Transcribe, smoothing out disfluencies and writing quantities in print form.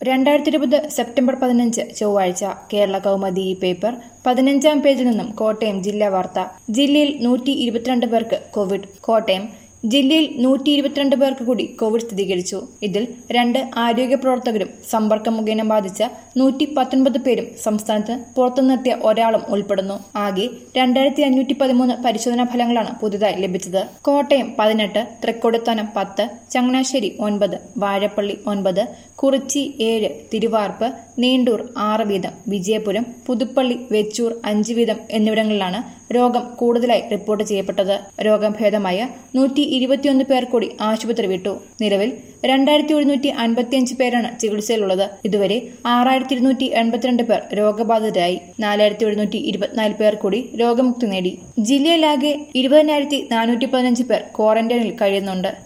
2020 September 15 ചൊവ്വാഴ്ച Kerala Kaumudi paper 15-ാം പേജിൽ നിന്നും കോട്ടയം ജില്ലാ വാർത്ത. ജില്ലയിൽ 122 പേർക്ക് കോവിഡ്. കോട്ടയം ജില്ലയിൽ 122 പേർക്ക് കൂടി കോവിഡ് സ്ഥിരീകരിച്ചു. ഇതിൽ 2 ആരോഗ്യ പ്രവർത്തകരും സമ്പർക്കം മുഖേന ബാധിച്ച 119 പേരും സംസ്ഥാനത്ത് പുറത്തുനിന്നെത്തിയ ഒരാളും ഉൾപ്പെടുന്നു. ആകെ 2513 പരിശോധനാ ഫലങ്ങളാണ് പുതുതായി ലഭിച്ചത്. കോട്ടയം 18, തൃക്കൊടിത്താനം 10, ചങ്ങനാശ്ശേരി 9, വാഴപ്പള്ളി 9, കുറിച്ചി 7, തിരുവാർപ്പ്, നീണ്ടൂർ 6 വീതം, വിജയപുരം, പുതുപ്പള്ളി, വെച്ചൂർ 5 വീതം എന്നിവിടങ്ങളിലാണ് രോഗം കൂടുതലായി റിപ്പോർട്ട് ചെയ്യപ്പെട്ടത്. രോഗം ഭേദമായ 121 പേർ കൂടി ആശുപത്രി വിട്ടു. നിലവിൽ 2755 പേരാണ് ചികിത്സയിലുള്ളത്. ഇതുവരെ 6282 പേർ രോഗബാധിതരായി. 4724 പേർ കൂടി രോഗമുക്തി നേടി. ജില്ലയിലാകെ 20415 പേർ ക്വാറന്റൈനിൽ കഴിയുന്നുണ്ട്.